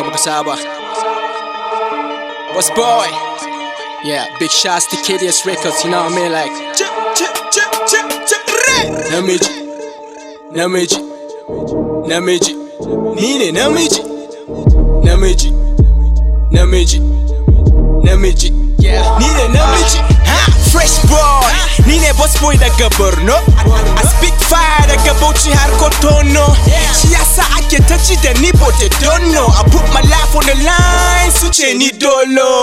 Saba. What's boy? Yeah, big shots to KDS Records, you know what I mean? Like, Namiji, Namiji, Namiji, Nine Namiji, Namiji, Namiji, Namiji, yeah, Nine Namiji, ha, fresh boy, Nine boss boy daga Borno. I speak fire daga Bauchi har Kotono. Siyasa ake ta ji da ni but they don't know. I put my life on the line, su ce ni dolo.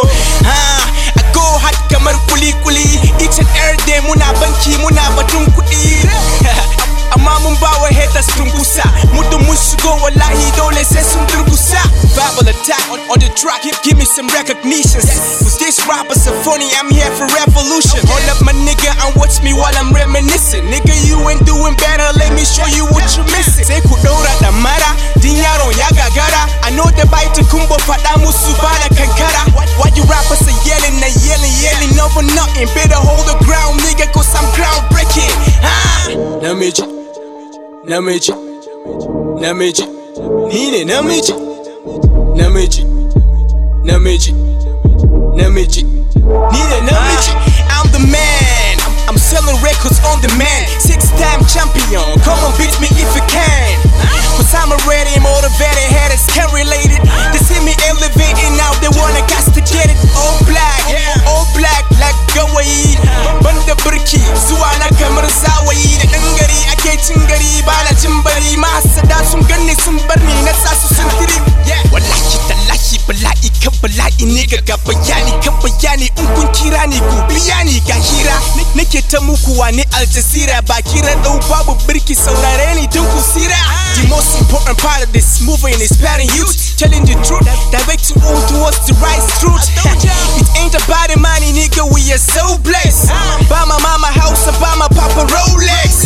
I go hard kamar kuli-kuli. Each and every day muna banki muna batun kuɗi. Amma mun bawa haters tungusa. Muddin mun shigo wallahi dole sai sun durgusa. Bible attack on the track, give me some recognitions. Cause these rappers are funny, I'm here for revolution. Hold up my nigga and watch me while I'm reminiscing. Nigga, you ain't doing better, let me show you what you missing. Sai ku daura da mara, din yaron ya gagara. I know the bite kumbo faɗa musu ba da kankara. Why you rappers are yelling and yelling over nothing? Better hold the ground, nigga, cause I'm groundbreaking. Namiji, Namiji, Namiji, Nine Namiji, Namiji, Namiji, Namiji, Nine Namiji. I'm the man, I'm selling records on demand. 6-time champion, come on beat me if you can. Cause I'm already motivated, haters can't relate it. They see me elevating now, they wanna gas to get it. All black like gawayi. Banda birki, zuwa na kamar zawayi. Da ɗan gari ake cin gari, bana jin bari. Mahasada sun ganni sun barni, na sa su sun tiri. Wallahi tallahi bala'i kan bala'i ne ga bayani kan bayani. In kun kira ni ku biya ni ga hira. Nake ta muku wani Al Jazeera, ba kira ɗau babu birki saurare ni don ku sira. The most important part of this movement is inspiring youth, telling the truth, directing all towards the right truth. It ain't about the money, nigga, we are so blessed. Buy my mama house, buy my papa Rolex.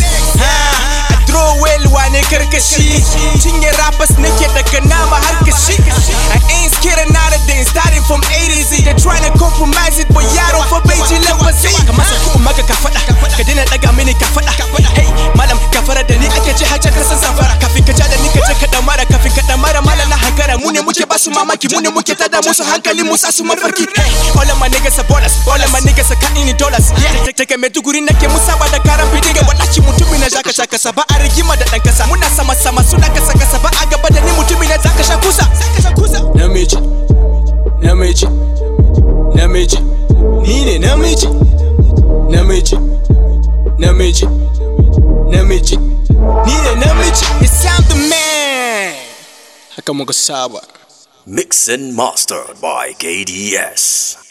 I throw away wane karkashi, cinye rappers nake daga nama har kashi. I ain't scared of nowadays, starting from A to Z. They're trying to compromise it, but yaron fa bai ji lafazi. Kamar sa ku maka ka faɗa, ka dina daga mini ka faɗa. Hey, malam kafara da ni ake ji hajjar kasan safara. Kafin ka ja da ni ka je ka damara, kafin ka damara malam na hankara. Mu ne muke basu mamaki, mu ne muke tada musu hankali, mu sa su mafarki. All of my niggas are ballers, all of my niggas are cutting in dollars. Take Maiduguri nake musaba da karan bidiga. Wallahi mutumi na zaka sha kasa, ba a rigima da ɗan kasa. Muna sama suna kasa ba a gaba da ni mutumi na zaka sha kusa. Namiji, Namiji, Namiji, Nine Namiji, Namiji, Namiji, Namiji, Nine Namiji. Yes, I'm the man. Haka muka saba. Mixed and mastered by KDS.